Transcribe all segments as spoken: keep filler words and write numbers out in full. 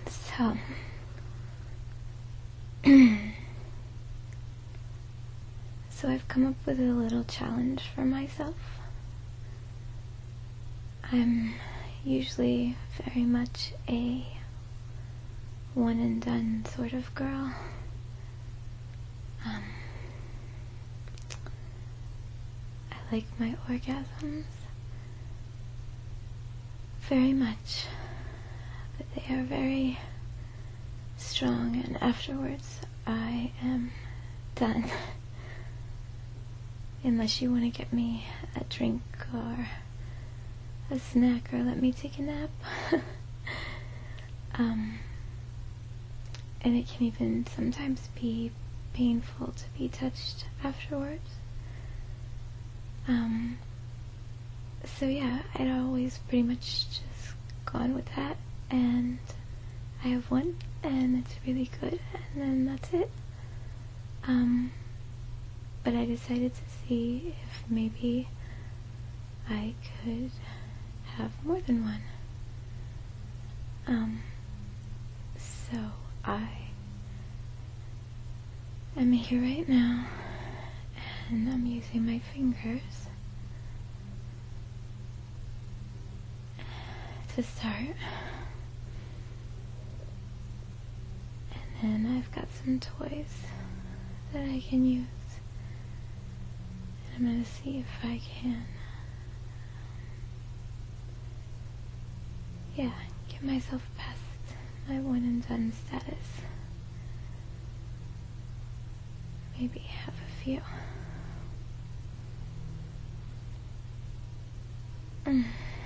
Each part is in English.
So, so I've come up with a little challenge for myself. I'm usually very much a one and done sort of girl. Um, I like my orgasms very much, but they are very strong, and afterwards I am done. Unless you want to get me a drink or a snack or let me take a nap. um, and it can even sometimes be painful to be touched afterwards. Um, so yeah, I'd always pretty much just gone with that, and I have one, and it's really good, and then that's it. Um, but I decided to see if maybe I could have more than one. Um, so I am here right now, and I'm using my fingers to start. And then I've got some toys that I can use. And I'm going to see if I can, yeah, get myself past my one and done status. Maybe have a few. Mm.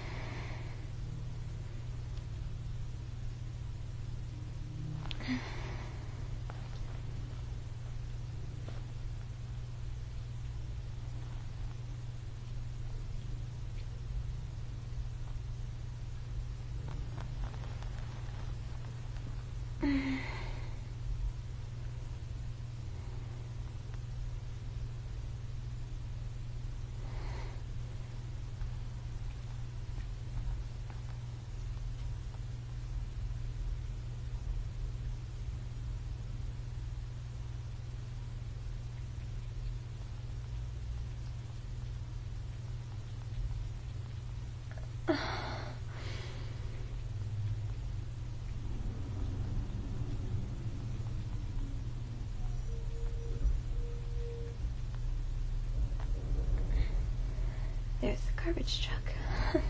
There's the garbage truck.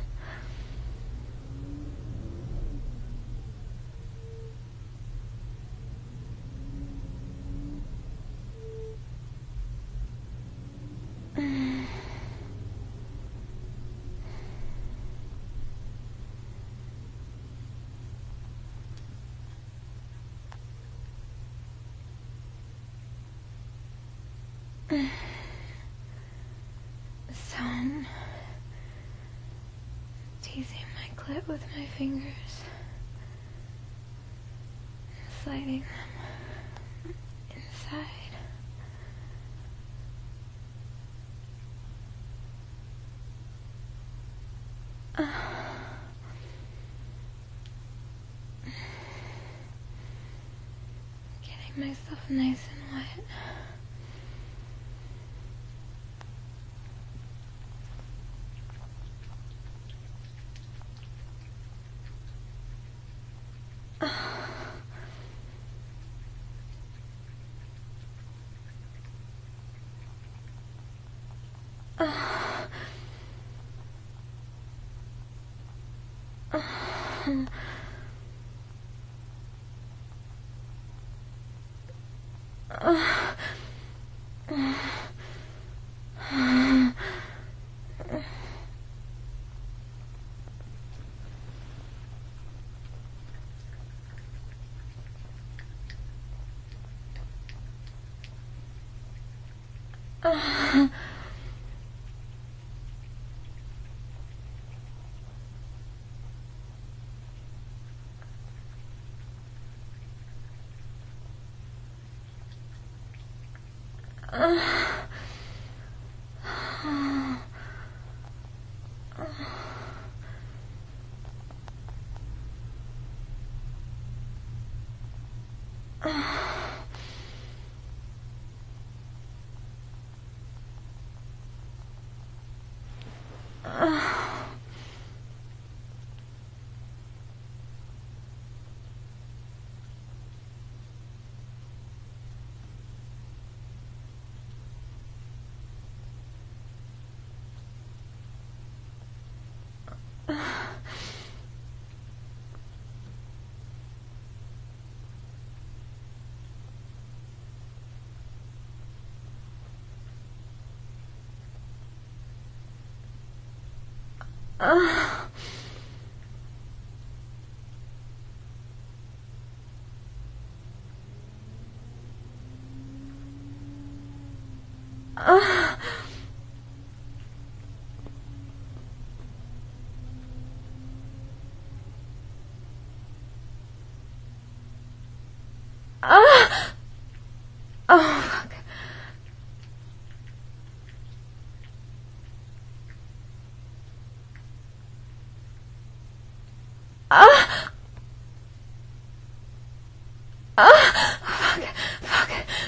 So I'm teasing my clit with my fingers, sliding them inside. Uh, getting myself nice and wet. Uh, uh, uh, uh. Uh, uh, uh, oh, fuck. Ah! Ah! Fuck! Fuck!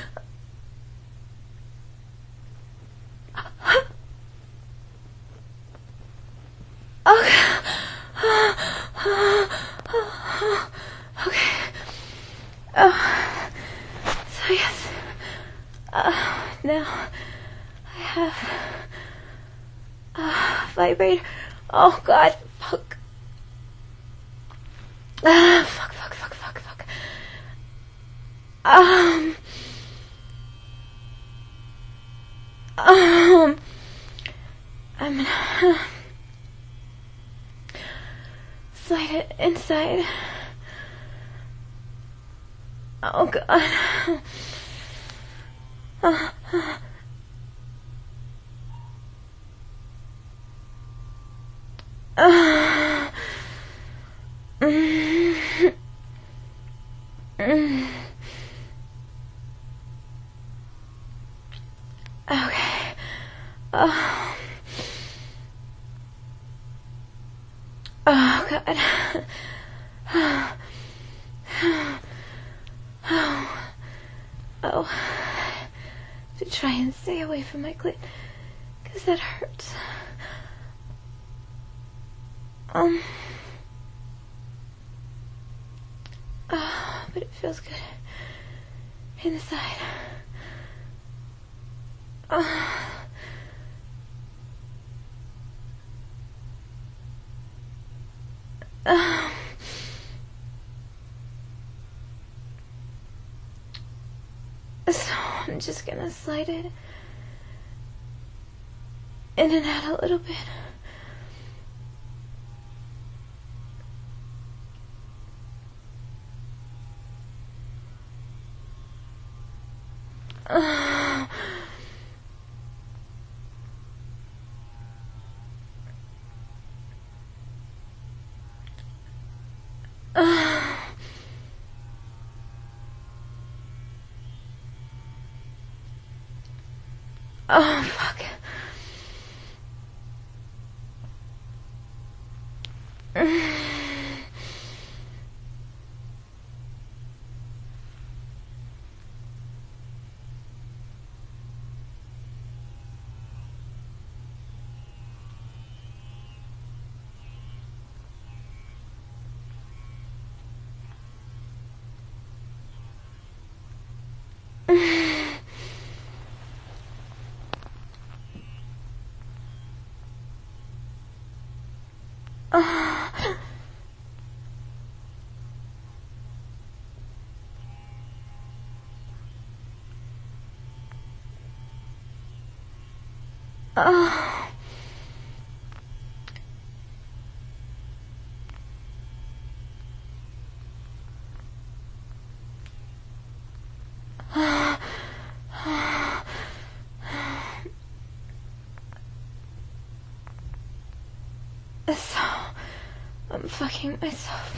Okay. Okay. Oh. So yes. Uh, now I have uh, vibrator. Oh God. Fuck. Ah, fuck, fuck, fuck, fuck, fuck. Um. Um. I'm gonna slide it inside. Oh God. Uh, uh. Uh. Mm. Mm. Okay. Oh. Oh God. Oh. Oh. To try and stay away from my clit, cause that hurts. Um. Oh, but it feels good inside. Oh. Um. So I'm just gonna slide it in and out a little bit. Uh. Uh. Oh, fuck. Oh. Oh. So, I'm fucking myself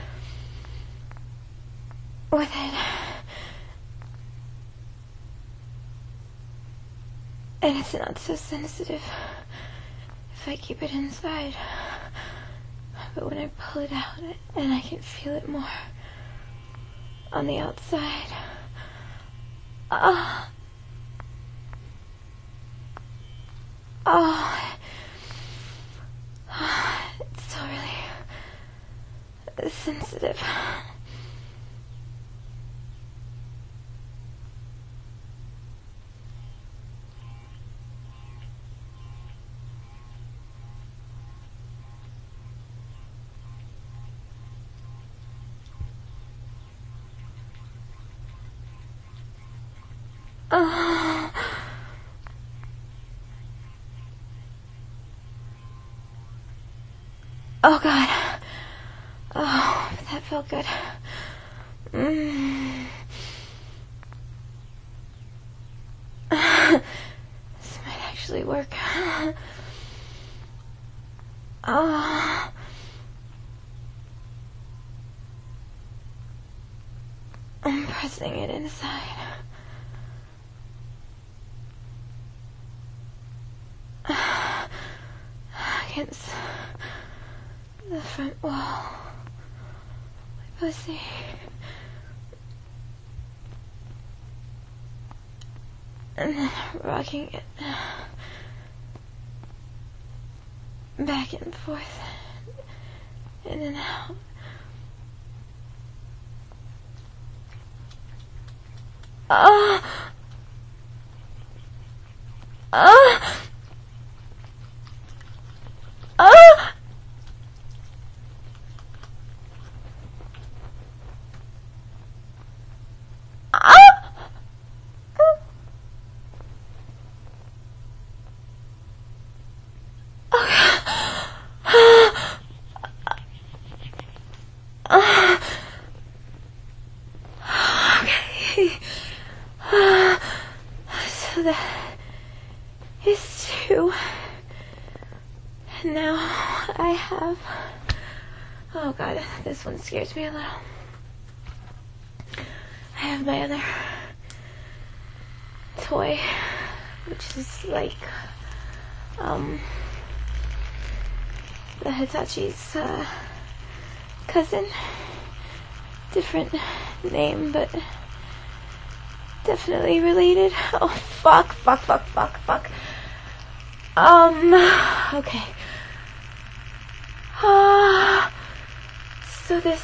with it. And it's not so sensitive if I keep it inside. But when I pull it out, and I can feel it more on the outside. Ah. Oh. Oh. It's so really sensitive. Oh. Oh god. Oh, that felt good. Mm. This might actually work. Oh. I'm pressing it inside. Against the front wall. My pussy. And then rocking it back and forth, in and out. Ah! Ah! Ah! So that is two. And now I have... Oh god, this one scares me a little. I have my other toy, which is like, um, the Hitachi's, uh, cousin. Different name, but definitely related. Oh, fuck, fuck, fuck, fuck, fuck. Um, okay. Ah, uh, so this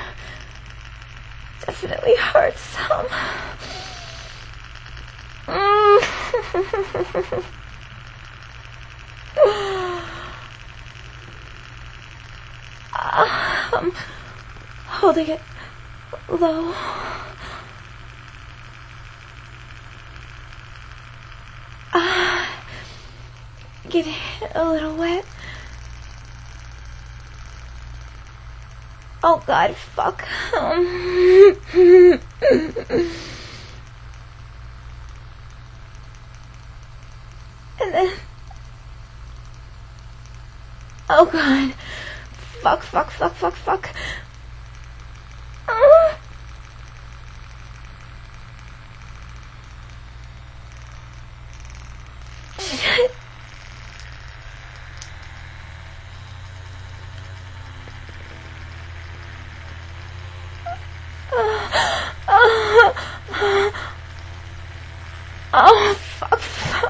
definitely hurts some. Mm. I'm holding it low. Ah, getting a little wet. Oh god, fuck. Um. And then... Oh god. Fuck, fuck, fuck, fuck, fuck. Uh. Shit. Oh, fuck, fuck.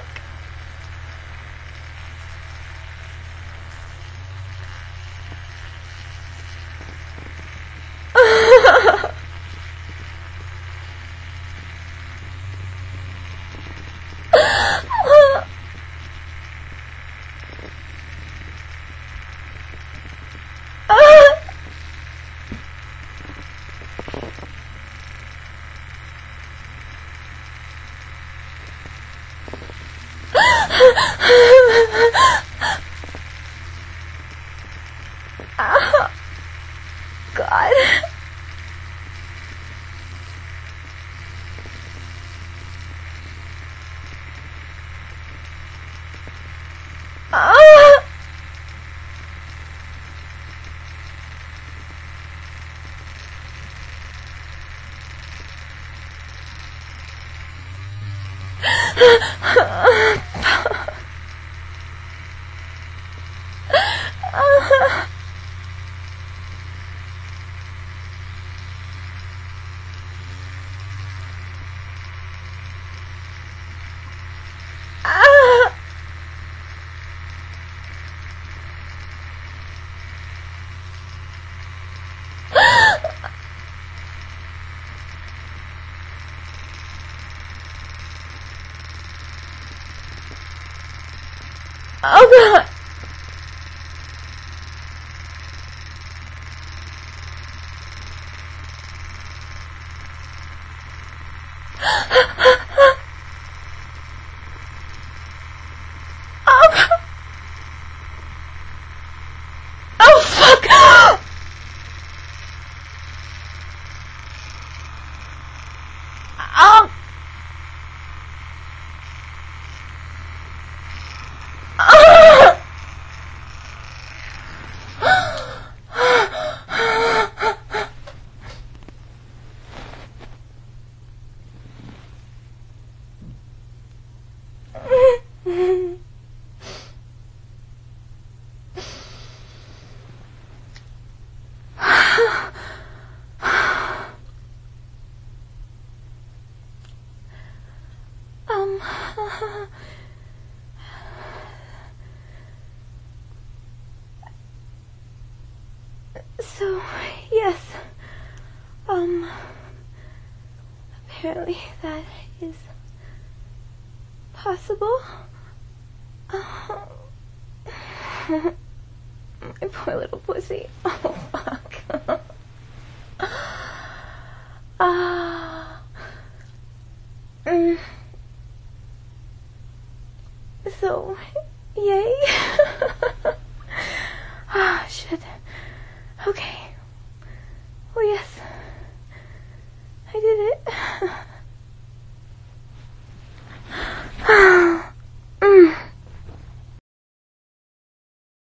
Oh, God. Oh. Oh God. Oh God. Oh fuck. So, yes. Um, apparently that is possible. Oh, my poor little pussy. Oh, fuck. Ah. mm. So, yay. Ah, shit. Okay. Oh, yes. I did it.